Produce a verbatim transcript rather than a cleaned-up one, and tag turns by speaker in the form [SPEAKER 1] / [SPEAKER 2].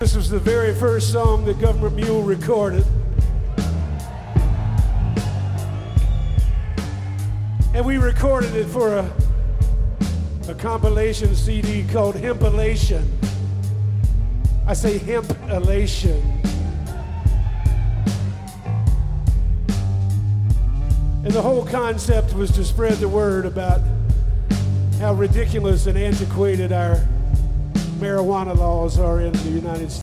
[SPEAKER 1] This was the very first song that Government Mule recorded. And we recorded it for a, a compilation C D called Hempalation. I say Hempalation. And the whole concept was to spread the word about how ridiculous and antiquated our marijuana laws are in the United States.